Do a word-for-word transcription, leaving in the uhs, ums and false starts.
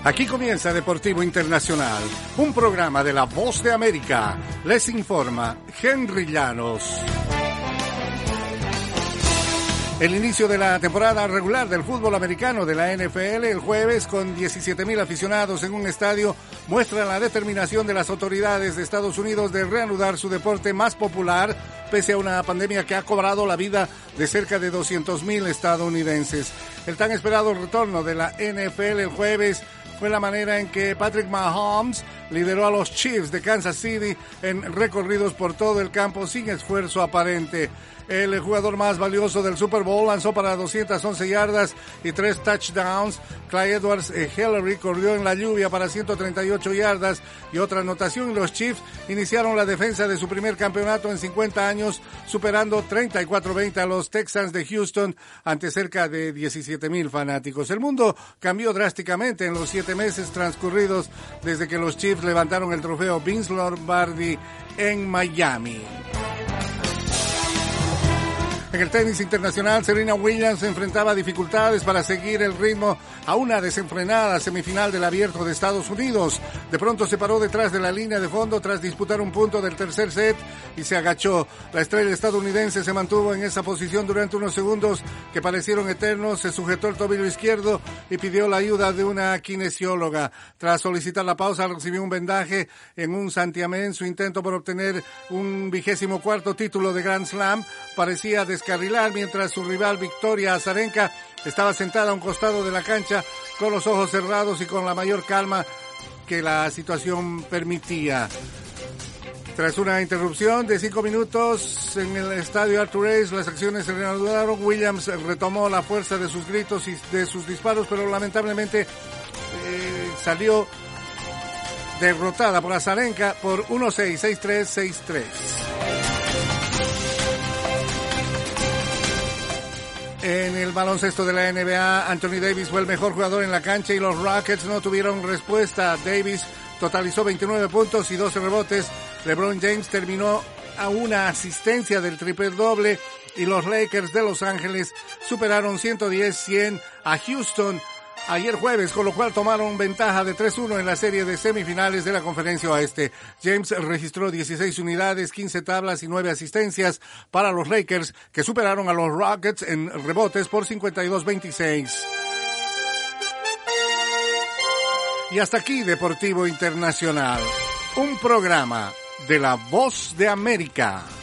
Aquí comienza Deportivo Internacional, un programa de La Voz de América. Les informa Henry Llanos. El inicio de la temporada regular del fútbol americano de la N F L el jueves con diecisiete mil aficionados en un estadio muestra la determinación de las autoridades de Estados Unidos de reanudar su deporte más popular pese a una pandemia que ha cobrado la vida de cerca de doscientos mil estadounidenses. El tan esperado retorno de la N F L el jueves fue la manera en que Patrick Mahomes lideró a los Chiefs de Kansas City en recorridos por todo el campo sin esfuerzo aparente. El jugador más valioso del Super Bowl lanzó para doscientas once yardas y tres touchdowns. Clyde Edwards-Helaire corrió en la lluvia para ciento treinta y ocho yardas y otra anotación. Los Chiefs iniciaron la defensa de su primer campeonato en cincuenta años, superando treinta y cuatro a veinte a los Texans de Houston ante cerca de diecisiete mil fanáticos. El mundo cambió drásticamente en los siete meses transcurridos desde que los Chiefs levantaron el trofeo Vince Lombardi en Miami. En el tenis internacional, Serena Williams enfrentaba dificultades para seguir el ritmo a una desenfrenada semifinal del Abierto de Estados Unidos. De pronto se paró detrás de la línea de fondo tras disputar un punto del tercer set y se agachó. La estrella estadounidense se mantuvo en esa posición durante unos segundos que parecieron eternos, se sujetó el tobillo izquierdo y pidió la ayuda de una kinesióloga. Tras solicitar la pausa, recibió un vendaje en un santiamén. Su intento por obtener un vigésimo cuarto título de Grand Slam parecía descarrilar mientras su rival Victoria Azarenka estaba sentada a un costado de la cancha con los ojos cerrados y con la mayor calma que la situación permitía. Tras una interrupción de cinco minutos en el estadio Arthur Ashe, las acciones se reanudaron. Williams retomó la fuerza de sus gritos y de sus disparos, pero lamentablemente eh, salió derrotada por Azarenka por uno seis, seis tres, seis tres. En el baloncesto de la N B A, Anthony Davis fue el mejor jugador en la cancha y los Rockets no tuvieron respuesta. Davis totalizó veintinueve puntos y doce rebotes. LeBron James terminó a una asistencia del triple doble y los Lakers de Los Ángeles superaron ciento diez a cien a Houston ayer jueves, con lo cual tomaron ventaja de tres uno en la serie de semifinales de la Conferencia Oeste. James registró dieciséis unidades, quince tablas y nueve asistencias para los Lakers, que superaron a los Rockets en rebotes por cincuenta y dos a veintiséis. Y hasta aquí Deportivo Internacional, un programa de La Voz de América.